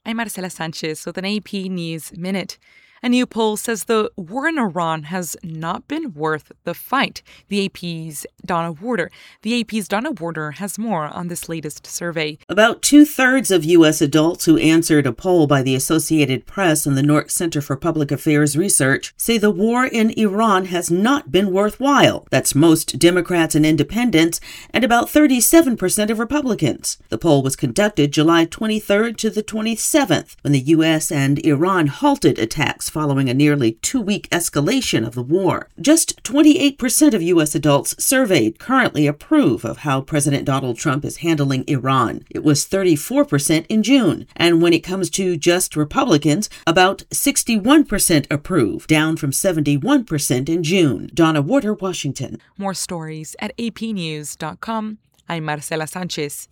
I'm Marcela Sanchez with an AP News Minute. A new poll says the war in Iran has not been worth the fight. The AP's Donna Warder has more on this latest survey. About 2/3 of U.S. adults who answered a poll by the Associated Press and the Newark Center for Public Affairs Research say the war in Iran has not been worthwhile. That's most Democrats and independents and about 37% of Republicans. The poll was conducted July 23rd to the 27th when the U.S. and Iran halted attacks following a nearly 2-week escalation of the war. Just 28% of U.S. adults surveyed currently approve of how President Donald Trump is handling Iran. It was 34% in June. And when it comes to just Republicans, about 61% approve, down from 71% in June. Donna Warder, Washington. More stories at apnews.com. I'm Marcela Sanchez.